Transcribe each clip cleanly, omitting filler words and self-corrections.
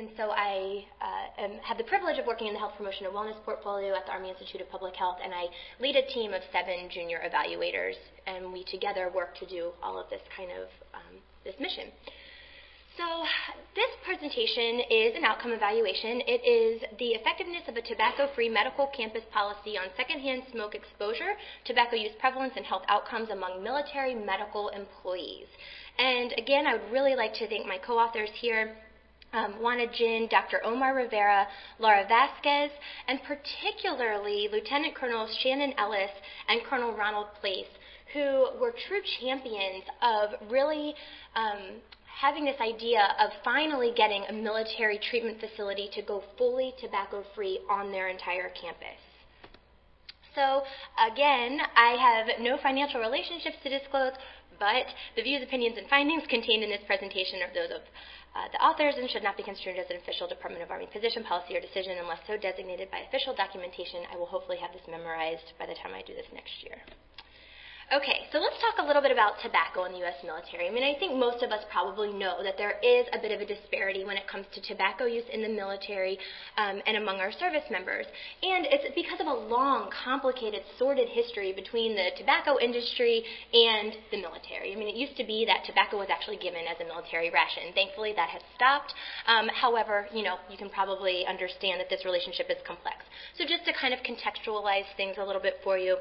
And so I have the privilege of working in the Health Promotion and Wellness portfolio at the Army Institute of Public Health, and I lead a team of 7 junior evaluators, and we together work to do all of this kind of this mission. So this presentation is an outcome evaluation. It is the effectiveness of a tobacco-free medical campus policy on secondhand smoke exposure, tobacco use prevalence, and health outcomes among military medical employees. And again, I would really like to thank my co-authors here, Juana Jin, Dr. Omar Rivera, Laura Vasquez, and particularly Lieutenant Colonels Shannon Ellis and Colonel Ronald Place, who were true champions of really having this idea of finally getting a military treatment facility to go fully tobacco-free on their entire campus. So again, I have no financial relationships to disclose, but the views, opinions, and findings contained in this presentation are those of the authors and should not be construed as an official Department of Army position, policy, or decision unless so designated by official documentation. I will hopefully have this memorized by the time I do this next year. Okay, so let's talk a little bit about tobacco in the U.S. military. I mean, I think most of us probably know that there is a bit of a disparity when it comes to tobacco use in the military and among our service members. And it's because of a long, complicated, sordid history between the tobacco industry and the military. I mean, it used to be that tobacco was actually given as a military ration. Thankfully, that has stopped. However, you can probably understand that this relationship is complex. So just to kind of contextualize things a little bit for you,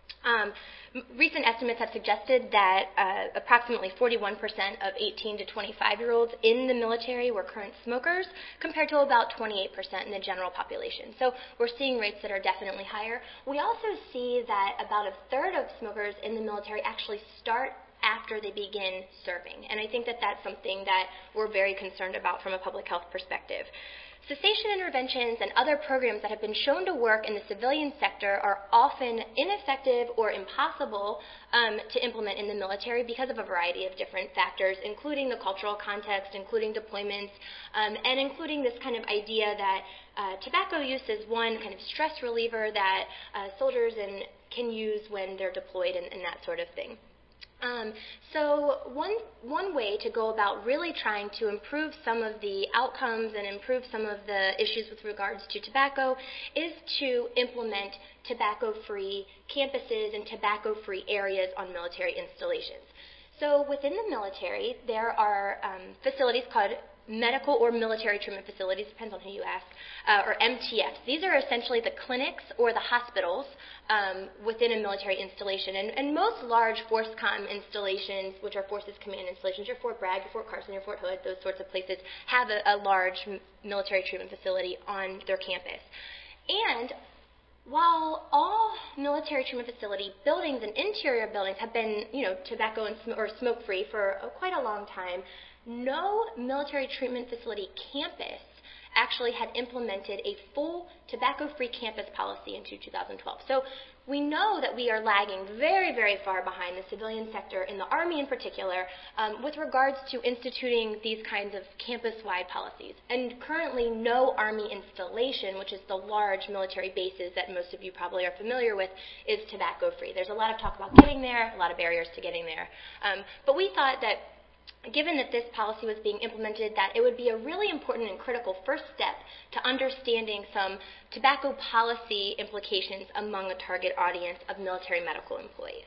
recent estimates have suggested that approximately 41% of 18 to 25-year-olds in the military were current smokers, compared to about 28% in the general population. So we're seeing rates that are definitely higher. We also see that about a third of smokers in the military actually start after they begin serving. And I think that that's something that we're very concerned about from a public health perspective. Cessation interventions and other programs that have been shown to work in the civilian sector are often ineffective or impossible to implement in the military because of a variety of different factors, including the cultural context, including deployments, and including this kind of idea that tobacco use is one kind of stress reliever that soldiers can use when they're deployed and that sort of thing. So one way to go about really trying to improve some of the outcomes and improve some of the issues with regards to tobacco is to implement tobacco-free campuses and tobacco-free areas on military installations. So within the military, there are facilities called medical or military treatment facilities, depends on who you ask, or MTFs. These are essentially the clinics or the hospitals within a military installation. And most large FORSCOM installations, which are Forces Command installations, your Fort Bragg, your Fort Carson, your Fort Hood, those sorts of places, have a large military treatment facility on their campus. And while all military treatment facility buildings and interior buildings have been, tobacco or smoke-free for quite a long time, no military treatment facility campus actually had implemented a full tobacco-free campus policy until 2012. So we know that we are lagging very, very far behind the civilian sector, in the Army in particular, with regards to instituting these kinds of campus-wide policies. And currently, no Army installation, which is the large military bases that most of you probably are familiar with, is tobacco-free. There's a lot of talk about getting there, a lot of barriers to getting there. But we thought that given that this policy was being implemented, that it would be a really important and critical first step to understanding some tobacco policy implications among a target audience of military medical employees.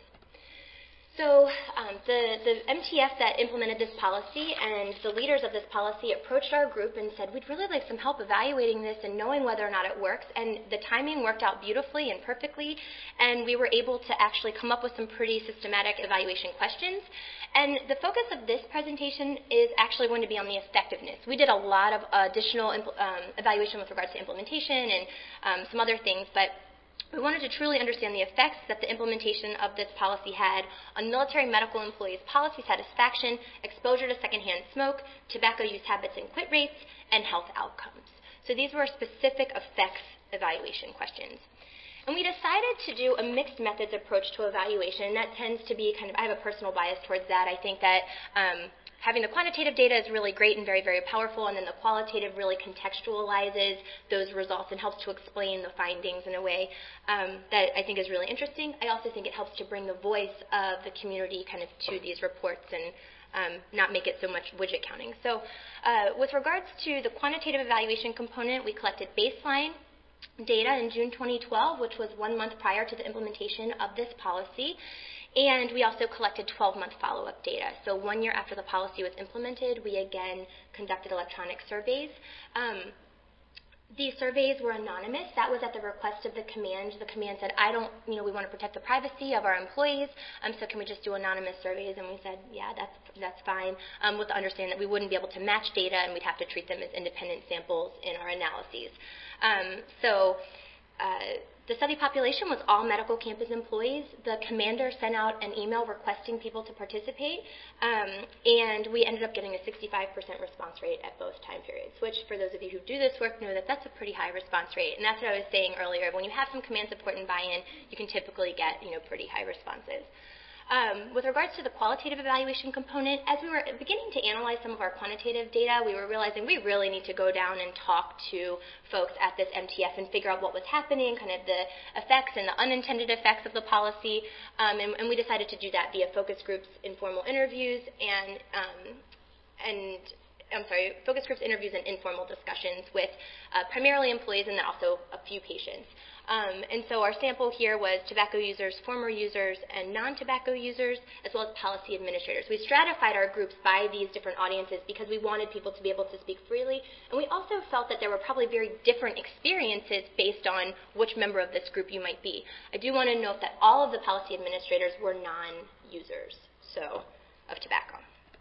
So the MTF that implemented this policy and the leaders of this policy approached our group and said, we'd really like some help evaluating this and knowing whether or not it works. And the timing worked out beautifully and perfectly, and we were able to actually come up with some pretty systematic evaluation questions. And the focus of this presentation is actually going to be on the effectiveness. We did a lot of additional evaluation with regards to implementation and some other things, but we wanted to truly understand the effects that the implementation of this policy had on military medical employees' policy satisfaction, exposure to secondhand smoke, tobacco use habits and quit rates, and health outcomes. So these were specific effects evaluation questions. And we decided to do a mixed methods approach to evaluation, and that tends to be I have a personal bias towards that. I think that having the quantitative data is really great and very, very powerful, and then the qualitative really contextualizes those results and helps to explain the findings in a way that I think is really interesting. I also think it helps to bring the voice of the community to these reports and not make it so much widget counting. So with regards to the quantitative evaluation component, we collected baseline data in June 2012, which was 1 month prior to the implementation of this policy. And we also collected 12-month follow-up data. So 1 year after the policy was implemented, we again conducted electronic surveys. These surveys were anonymous. That was at the request of the command. The command said, we want to protect the privacy of our employees, so can we just do anonymous surveys? And we said, yeah, that's fine, with the understanding that we wouldn't be able to match data and we'd have to treat them as independent samples in our analyses. The study population was all medical campus employees. The commander sent out an email requesting people to participate, and we ended up getting a 65% response rate at both time periods, which for those of you who do this work know that that's a pretty high response rate. And that's what I was saying earlier. When you have some command support and buy-in, you can typically get pretty high responses. With regards to the qualitative evaluation component, as we were beginning to analyze some of our quantitative data, we were realizing we really need to go down and talk to folks at this MTF and figure out what was happening, kind of the effects and the unintended effects of the policy, and we decided to do that via focus groups, informal interviews, focus groups, interviews, and informal discussions with primarily employees and then also a few patients. And so our sample here was tobacco users, former users, and non-tobacco users, as well as policy administrators. We stratified our groups by these different audiences because we wanted people to be able to speak freely, and we also felt that there were probably very different experiences based on which member of this group you might be. I do want to note that all of the policy administrators were non-users of tobacco.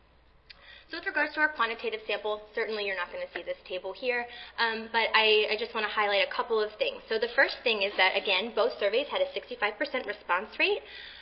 So with regards to our quantitative sample, certainly you're not going to see this table here, but I just want to highlight a couple of things. So the first thing is that, again, both surveys had a 65% response rate.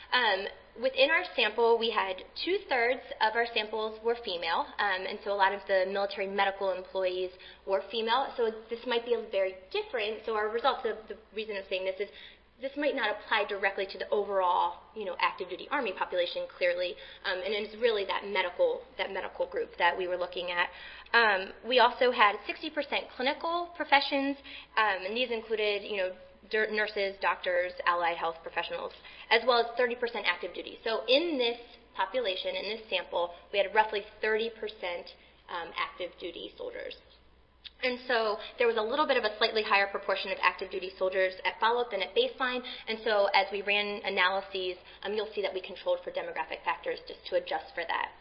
Within our sample, we had 2/3 of our samples were female, and so a lot of the military medical employees were female. So this might be very different. So our results, the reason of saying this is, this might not apply directly to the overall, active duty Army population clearly, and it's really that medical group that we were looking at. We also had 60% clinical professions, and these included, nurses, doctors, allied health professionals, as well as 30% active duty. So in this population, in this sample, we had roughly 30% active duty soldiers. And so there was a little bit of a slightly higher proportion of active duty soldiers at follow-up than at baseline. And so as we ran analyses, you'll see that we controlled for demographic factors just to adjust for that.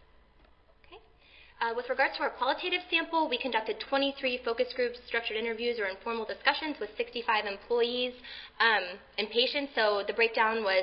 Okay. With regards to our qualitative sample, we conducted 23 focus groups, structured interviews, or informal discussions with 65 employees and patients. So the breakdown was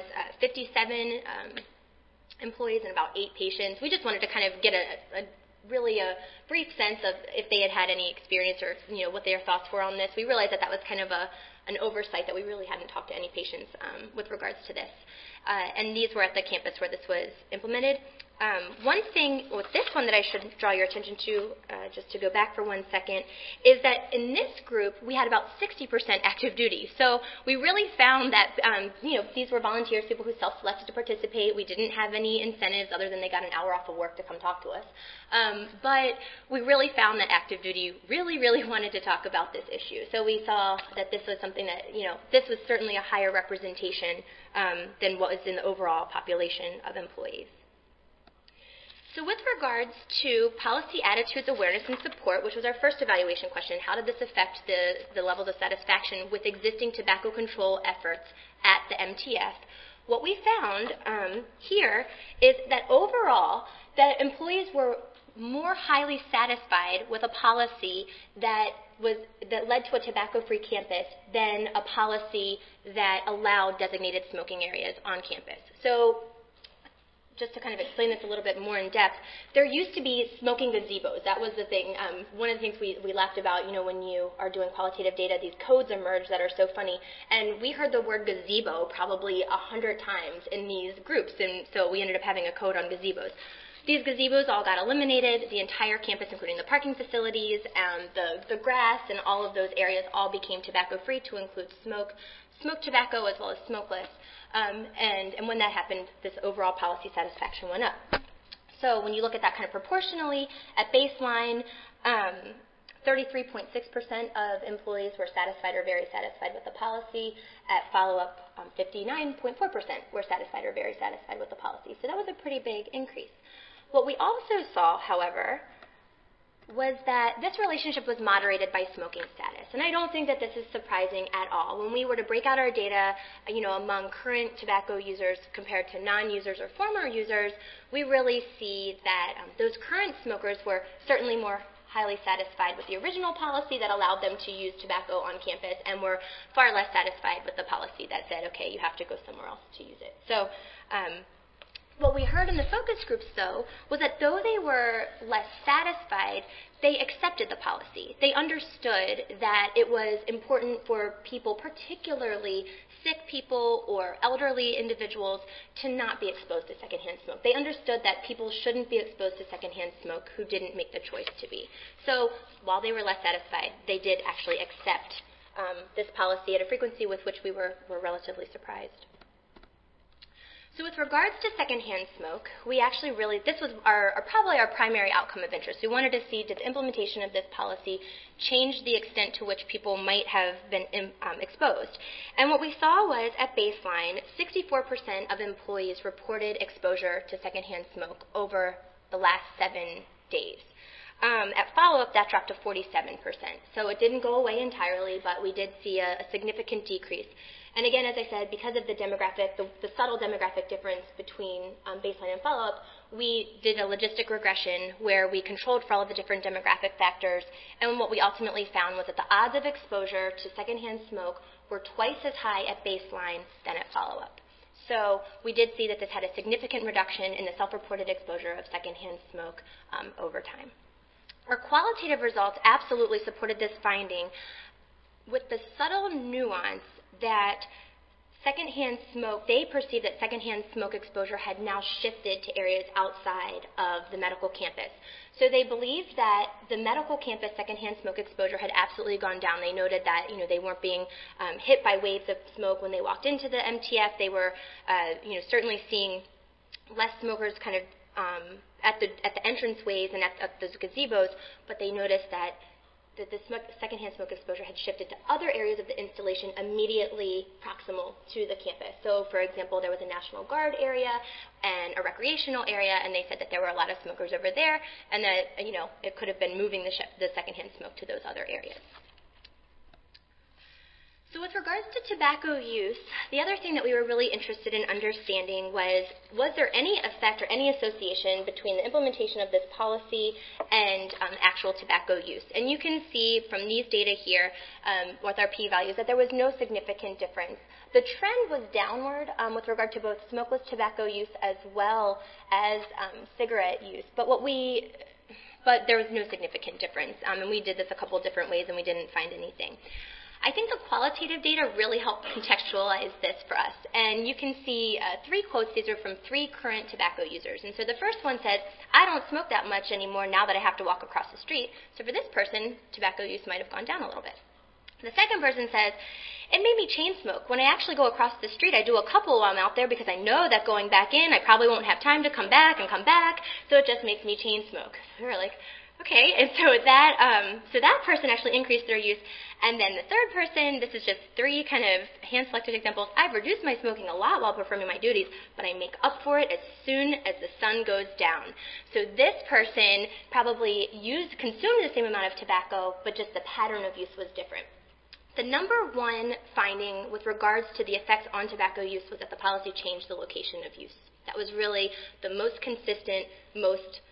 57 employees and about 8 patients. We just wanted to kind of get really a brief sense of if they had any experience or what their thoughts were on this. We realized that was kind of an oversight, that we really hadn't talked to any patients with regards to this. And these were at the campus where this was implemented. One thing with this one that I should draw your attention to, just to go back for 1 second, is that in this group we had about 60% active duty. So we really found that these were volunteers, people who self-selected to participate. We didn't have any incentives other than they got an hour off of work to come talk to us. But we really found that active duty really wanted to talk about this issue. So we saw that this was something that, this was certainly a higher representation than what was in the overall population of employees. So with regards to policy attitudes, awareness, and support, which was our first evaluation question, how did this affect the levels of satisfaction with existing tobacco control efforts at the MTF? What we found here is that overall, that employees were more highly satisfied with a policy that led to a tobacco-free campus than a policy that allowed designated smoking areas on campus. So just to kind of explain this a little bit more in depth, there used to be smoking gazebos. That was the thing. One of the things we laughed about, when you are doing qualitative data, these codes emerge that are so funny. And we heard the word gazebo probably 100 times in these groups, and so we ended up having a code on gazebos. These gazebos all got eliminated. The entire campus, including the parking facilities and the grass and all of those areas, all became tobacco-free to include smoked tobacco as well as smokeless. And when that happened, this overall policy satisfaction went up. So when you look at that kind of proportionally, at baseline, 33.6% of employees were satisfied or very satisfied with the policy. At follow-up, 59.4% were satisfied or very satisfied with the policy. So that was a pretty big increase. What we also saw, however, was that this relationship was moderated by smoking status. And I don't think that this is surprising at all. When we were to break out our data, among current tobacco users compared to non-users or former users, we really see that those current smokers were certainly more highly satisfied with the original policy that allowed them to use tobacco on campus and were far less satisfied with the policy that said, okay, you have to go somewhere else to use it. So what we heard in the focus groups, though, was that though they were less satisfied, they accepted the policy. They understood that it was important for people, particularly sick people or elderly individuals, to not be exposed to secondhand smoke. They understood that people shouldn't be exposed to secondhand smoke who didn't make the choice to be. So while they were less satisfied, they did actually accept this policy at a frequency with which we were relatively surprised. So with regards to secondhand smoke, we actually this was probably our primary outcome of interest. We wanted to see, did the implementation of this policy change the extent to which people might have been exposed? And what we saw was, at baseline, 64% of employees reported exposure to secondhand smoke over the last 7 days. At follow-up, that dropped to 47%. So it didn't go away entirely, but we did see a significant decrease. And again, as I said, because of the demographic, the subtle demographic difference between baseline and follow-up, we did a logistic regression where we controlled for all of the different demographic factors. And what we ultimately found was that the odds of exposure to secondhand smoke were twice as high at baseline than at follow-up. So we did see that this had a significant reduction in the self-reported exposure of secondhand smoke over time. Our qualitative results absolutely supported this finding with the subtle nuance that secondhand smoke, they perceived that secondhand smoke exposure had now shifted to areas outside of the medical campus. So they believed that the medical campus secondhand smoke exposure had absolutely gone down. They noted that they weren't being hit by waves of smoke when they walked into the MTF. They were certainly seeing less smokers kind of at the entranceways and at those gazebos, but they noticed that the secondhand smoke exposure had shifted to other areas of the installation immediately proximal to the campus. So, for example, there was a National Guard area and a recreational area, and they said that there were a lot of smokers over there, and that it could have been moving the secondhand smoke to those other areas. So with regards to tobacco use, the other thing that we were really interested in understanding was there any effect or any association between the implementation of this policy and actual tobacco use? And you can see from these data here with our p-values that there was no significant difference. The trend was downward with regard to both smokeless tobacco use as well as cigarette use. But there was no significant difference. And we did this a couple different ways and we didn't find anything. I think the qualitative data really helped contextualize this for us. And you can see 3 quotes. These are from 3 current tobacco users. And so the first one said, I don't smoke that much anymore now that I have to walk across the street. So for this person, tobacco use might have gone down a little bit. The second person says, it made me chain smoke. When I actually go across the street, I do a couple while I'm out there because I know that going back in, I probably won't have time to come back, so it just makes me chain smoke. So we were like, okay, and so that person actually increased their use. And then the third person, this is just 3 kind of hand-selected examples. I've reduced my smoking a lot while performing my duties, but I make up for it as soon as the sun goes down. So this person probably consumed the same amount of tobacco, but just the pattern of use was different. The number one finding with regards to the effects on tobacco use was that the policy changed the location of use. That was really the most consistent, most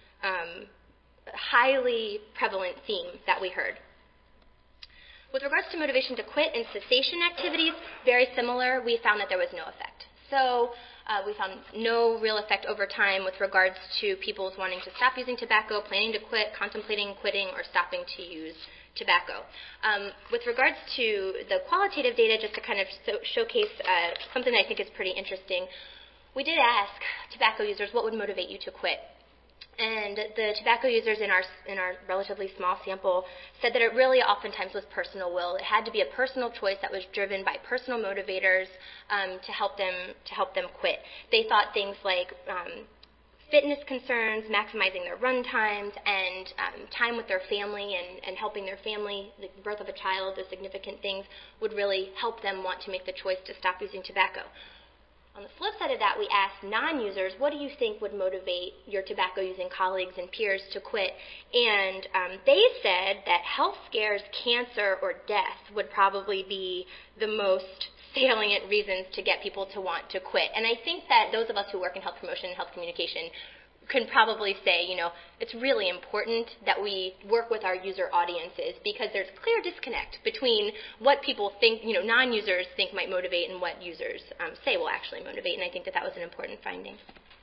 highly prevalent theme that we heard. With regards to motivation to quit and cessation activities, very similar. We found that there was no effect. So we found no real effect over time with regards to people's wanting to stop using tobacco, planning to quit, contemplating quitting, or stopping to use tobacco. With regards to the qualitative data, just to kind of showcase something I think is pretty interesting, we did ask tobacco users, what would motivate you to quit? And the tobacco users in our relatively small sample said that it really oftentimes was personal will. It had to be a personal choice that was driven by personal motivators to help them quit. They thought things like fitness concerns, maximizing their run times, and time with their family and helping their family, the birth of a child, the significant things, would really help them want to make the choice to stop using tobacco. On the flip side of that, we asked non-users, what do you think would motivate your tobacco-using colleagues and peers to quit? And they said that health scares, cancer, or death would probably be the most salient reasons to get people to want to quit. And I think that those of us who work in health promotion and health communication can probably say, it's really important that we work with our user audiences, because there's clear disconnect between what people think, non-users think might motivate and what users say will actually motivate, and I think that was an important finding.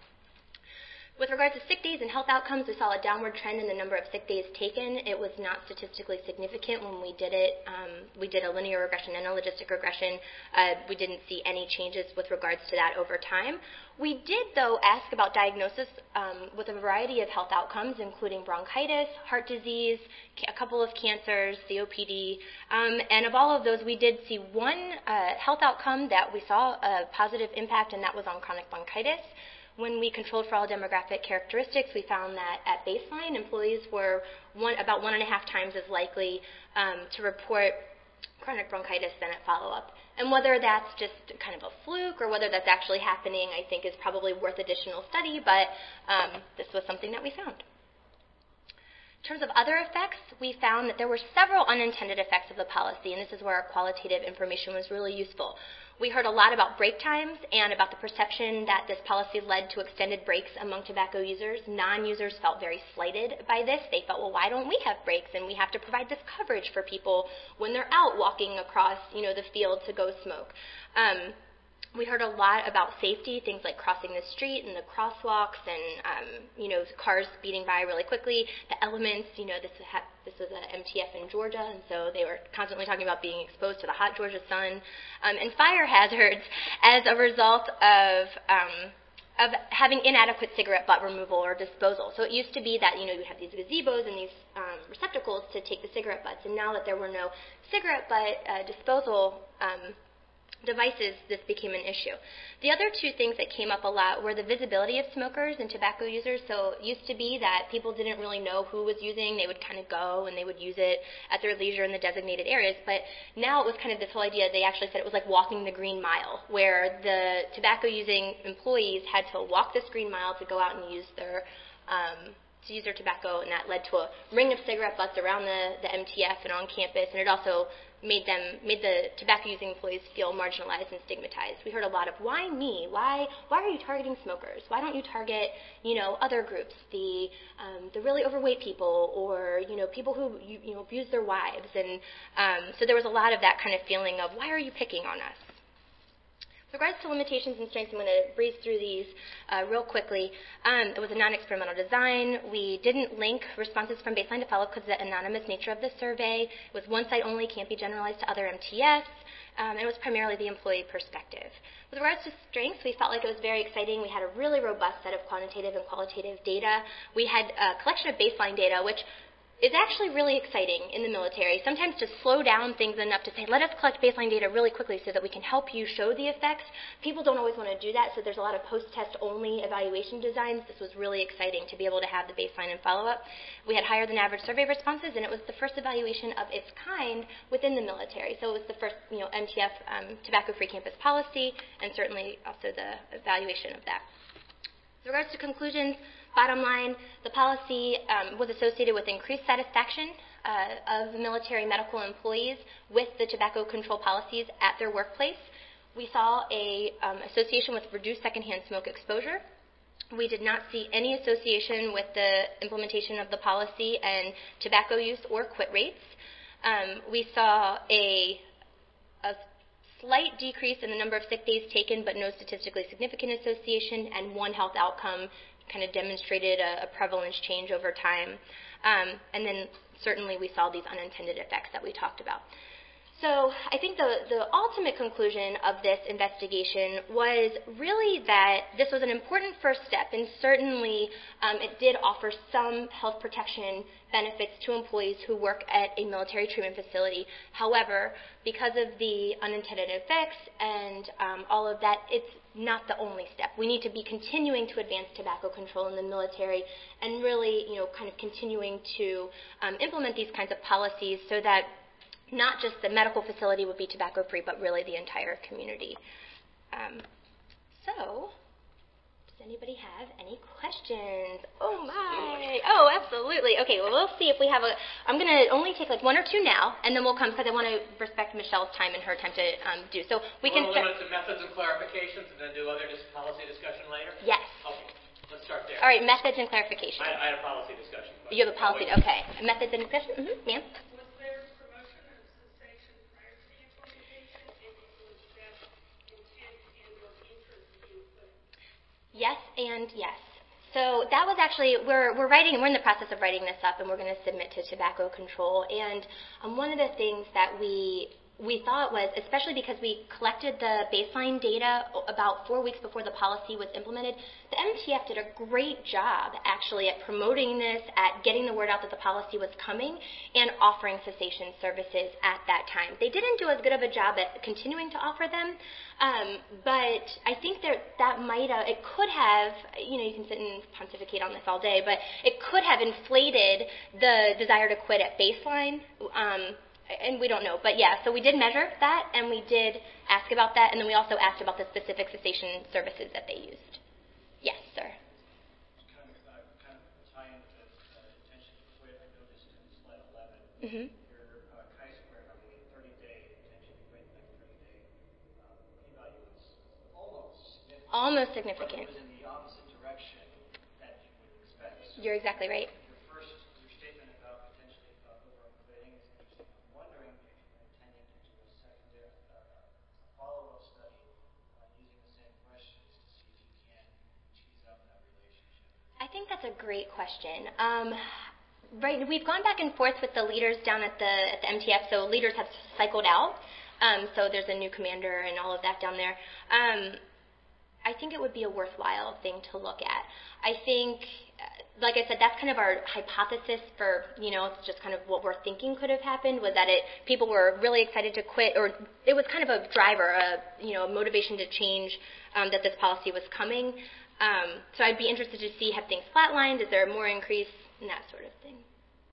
With regards to sick days and health outcomes, we saw a downward trend in the number of sick days taken. It was not statistically significant when we did it. We did a linear regression and a logistic regression. We didn't see any changes with regards to that over time. We did, though, ask about diagnosis with a variety of health outcomes, including bronchitis, heart disease, a couple of cancers, COPD, and of all of those, we did see one health outcome that we saw a positive impact, and that was on chronic bronchitis. When we controlled for all demographic characteristics, we found that at baseline, employees were about 1.5 times as likely to report chronic bronchitis than at follow-up. And whether that's just kind of a fluke or whether that's actually happening, I think is probably worth additional study, but this was something that we found. In terms of other effects, we found that there were several unintended effects of the policy, and this is where our qualitative information was really useful. We heard a lot about break times and about the perception that this policy led to extended breaks among tobacco users. Non-users felt very slighted by this. They felt, well, why don't we have breaks, and we have to provide this coverage for people when they're out walking across, the field to go smoke. We heard a lot about safety, things like crossing the street and the crosswalks and, cars speeding by really quickly. The elements, this was an MTF in Georgia, and so they were constantly talking about being exposed to the hot Georgia sun, and fire hazards as a result of having inadequate cigarette butt removal or disposal. So it used to be that, you'd have these gazebos and these receptacles to take the cigarette butts, and now that there were no cigarette butt disposal devices, this became an issue. The other two things that came up a lot were the visibility of smokers and tobacco users. So it used to be that people didn't really know who was using. They would kind of go and they would use it at their leisure in the designated areas. But now it was kind of this whole idea, they actually said it was like walking the green mile, where the tobacco-using employees had to walk this green mile to go out and use their tobacco, and that led to a ring of cigarette butts around the MTF and on campus, and it also made the tobacco-using employees feel marginalized and stigmatized. We heard a lot of, why me? Why are you targeting smokers? Why don't you target, other groups, the really overweight people, or, people who, abuse their wives? And so there was a lot of that kind of feeling of, why are you picking on us? With regards to limitations and strengths, I'm going to breeze through these real quickly. It was a non-experimental design. We didn't link responses from baseline to follow-up because of the anonymous nature of the survey. It was one site only, can't be generalized to other MTFs. And it was primarily the employee perspective. With regards to strengths, we felt like it was very exciting. We had a really robust set of quantitative and qualitative data. We had a collection of baseline data, which is actually really exciting in the military, sometimes to slow down things enough to say, let us collect baseline data really quickly so that we can help you show the effects. People don't always want to do that, so there's a lot of post-test only evaluation designs. This was really exciting to be able to have the baseline and follow-up. We had higher than average survey responses, and it was the first evaluation of its kind within the military. So it was the first MTF tobacco-free campus policy, and certainly also the evaluation of that. With regards to conclusions, bottom line, the policy was associated with increased satisfaction of military medical employees with the tobacco control policies at their workplace. We saw a association with reduced secondhand smoke exposure. We did not see any association with the implementation of the policy and tobacco use or quit rates. We saw a slight decrease in the number of sick days taken, but no statistically significant association, and one health outcome kind of demonstrated a prevalence change over time. And then certainly we saw these unintended effects that we talked about. So I think the ultimate conclusion of this investigation was really that this was an important first step, and certainly it did offer some health protection benefits to employees who work at a military treatment facility. However, because of the unintended effects and all of that, it's not the only step. We need to be continuing to advance tobacco control in the military and really, kind of continuing to implement these kinds of policies so that not just the medical facility would be tobacco-free, but really the entire community. So, does anybody have any questions? Oh my! Oh, absolutely. Okay, well, we'll see if we have I'm going to only take like one or two now, and then we'll come because I want to respect Michelle's time and her time to do. So we can start. Limit to methods and clarifications, and then do other policy discussion later. Yes. Okay. Let's start there. All right, methods and clarification. I had a policy discussion. You have a policy. Okay. Methods and discussion. Mm-hmm. Ma'am. Was there promotion or cessation prior to the implementation, and it was just intent and or interest being put? Yes and yes. So that was actually we're in the process of writing this up, and we're going to submit to tobacco control. And one of the things that we thought was, especially because we collected the baseline data about 4 weeks before the policy was implemented, the MTF did a great job actually at promoting this, at getting the word out that the policy was coming, and offering cessation services at that time. They didn't do as good of a job at continuing to offer them, but I think that might have, it could have, you can sit and pontificate on this all day, but it could have inflated the desire to quit at baseline. And we don't know. But yeah, so we did measure that, and we did ask about that, and then we also asked about the specific cessation services that they used. Yes, sir. Kind of tie into intention to quit. I noticed in slide 11, Mm-hmm. your chi-square on the 30-day intention to quit, like 30-day p-value was almost significant. Almost significant. But it was in the opposite direction that you would expect. So you're exactly right. Your statement about potentially over-quitting is interesting. I'm wondering if you're intending to do a secondary follow-up study using the same questions to see if you can tease out that relationship. I think that's a great question. Right, we've gone back and forth with the leaders down at the MTF, so leaders have cycled out. So there's a new commander and all of that down there. I think it would be a worthwhile thing to look at. I think, like I said, that's kind of our hypothesis for, just kind of what we're thinking could have happened, was that people were really excited to quit, or it was kind of a driver, a motivation to change, that this policy was coming. So I'd be interested to see, have things flatlined? Is there more increase? And that sort of thing.